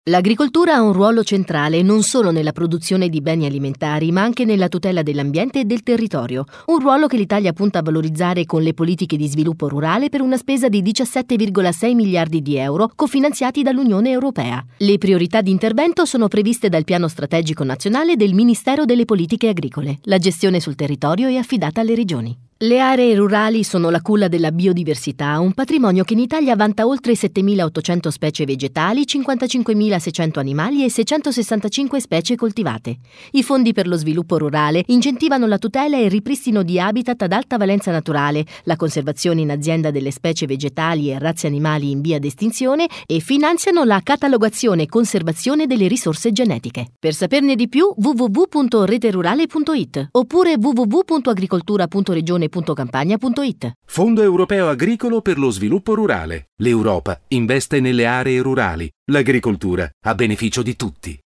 L'agricoltura ha un ruolo centrale non solo nella produzione di beni alimentari, ma anche nella tutela dell'ambiente e del territorio. Un ruolo che l'Italia punta a valorizzare con le politiche di sviluppo rurale per una spesa di 17,6 miliardi di euro cofinanziati dall'Unione Europea. Le priorità di intervento sono previste dal Piano Strategico Nazionale del Ministero delle Politiche Agricole. La gestione sul territorio è affidata alle regioni. Le aree rurali sono la culla della biodiversità, un patrimonio che in Italia vanta oltre 7.800 specie vegetali, 55.600 animali e 665 specie coltivate. I fondi per lo sviluppo rurale incentivano la tutela e il ripristino di habitat ad alta valenza naturale, la conservazione in azienda delle specie vegetali e razze animali in via d'estinzione e finanziano la catalogazione e conservazione delle risorse genetiche. Per saperne di più www.reterurale.it oppure www.agricoltura.regione.campania.it. Fondo Europeo Agricolo per lo Sviluppo Rurale. L'Europa investe nelle aree rurali. L'agricoltura a beneficio di tutti.